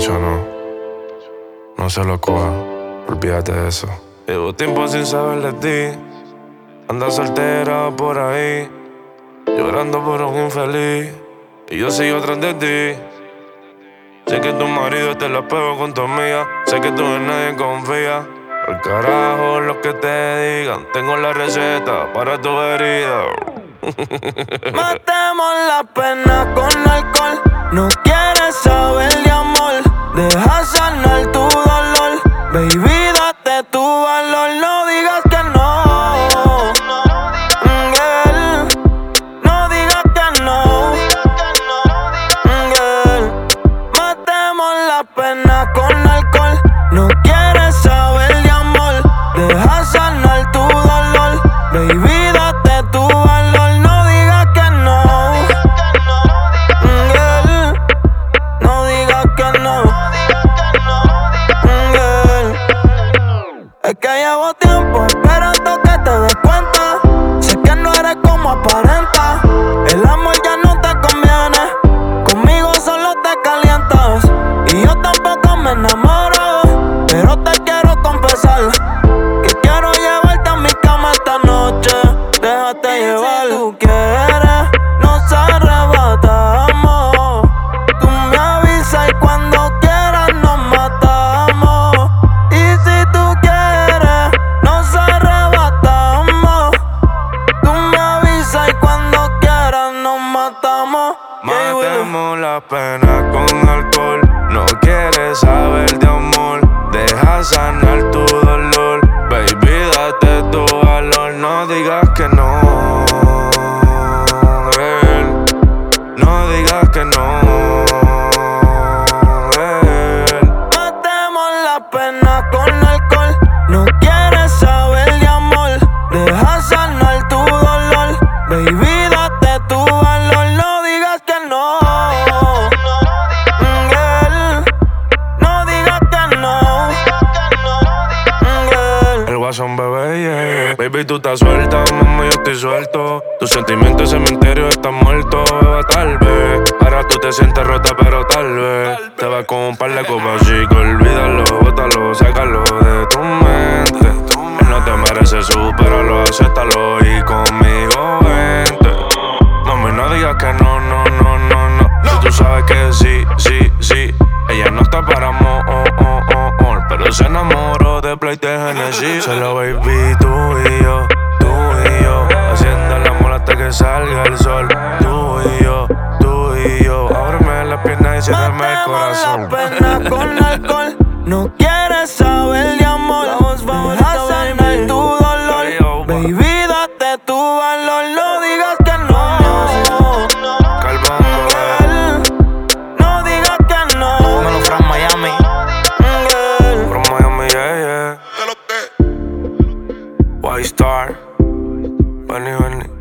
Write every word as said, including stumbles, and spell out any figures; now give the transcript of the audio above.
Tacho, no. No se lo coja. Olvídate de eso. Llevo tiempo sin saber de ti. Anda soltera por ahí, llorando por un infeliz. Y yo sigo tras de ti. Sé que tu marido te la pego con tu amiga. Sé que tú en nadie confía. Al carajo lo que te digan. Tengo la receta para tu herida. Matemos la pena con alcohol. No quieres saber de amor. Deja sanar tu dolor. Baby, date tu valor. No digas que no. Girl, no digas que no. Girl, matemos la pena con alcohol. No quieres saber de amor. Deja sanar tu dolor. Baby, date tu valor. No digas que no. Girl, no digas que no. Girl, es que llevo tiempo esperando que te des cuenta. Sé que no eres como aparenta. El amor ya no te conviene. Conmigo solo te calientas. Y yo tampoco me enamoro. Pero te quiero confesar que quiero llevarte a mi cama esta noche. Déjate llevar. Si tú quieres, nos arrebatamos. Tú me avisas y cuando quieras nos matamos. Y si tú quieres, nos arrebatamos. Tú me avisas y cuando quieras nos matamos. Matemos la pena con alcohol. No quieres saber de amor. Deja sanar tu dolor. Baby, date tu valor. No digas que no. Girl, no digas que no. Girl. Matemos la pena con alcohol. No quieres saber de amor. Deja sanar tu dolor. Baby, date tu valor. No digas que no. Girl, no digas que no. Girl, El guasón bebé, yeah. Baby, tú estás suelta, mami, yo estoy suelto. Tus sentimientos en cementerio están muertos, beba, tal vez. Ahora tú te sientes rota, pero tal vez te vas con un par de copas, chico. Olvídalo, bótalo, sácalo de tu mente. Él no te merece, supéralo, acéptalo y conmigo vente. Mami, no digas que no, no, no, no, no. Si tú sabes que sí, sí, sí. Ella no está para amor, oh, oh, oh, oh, pero se enamoró de Play de Genesis. Solo baby, tú y yo, tú y yo, haciendo el amor hasta que salga el sol. Tú y yo, tú y yo, ábreme las piernas y ciérrame el corazón. matemos la pena con alcohol. No quieres saber de amor. Deja sanar tu dolor. Baby, date tu valor. No digas que no. Calvón, Girl, no digas que no. Dímelo, Fran Miami. Girl, from Miami, yeah, yeah. White Star, Benny, Benny.